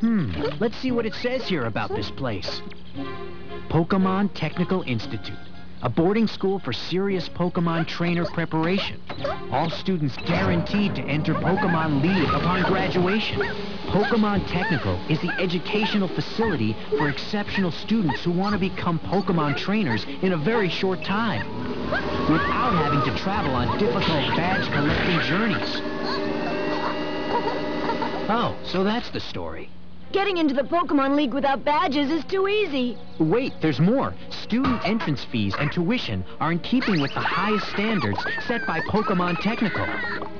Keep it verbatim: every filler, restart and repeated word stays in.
Hmm, let's see what it says here about this place. Pokemon Technical Institute, a boarding school for serious Pokemon trainer preparation. All students guaranteed to enter Pokemon League upon graduation. Pokemon Technical is the educational facility for exceptional students who want to become Pokemon trainers in a very short time, without having to travel on difficult badge-collecting journeys. Oh, so that's the story. Getting into the Pokemon League without badges is too easy. Wait, there's more. Student entrance fees and tuition are in keeping with the highest standards set by Pokemon Technical.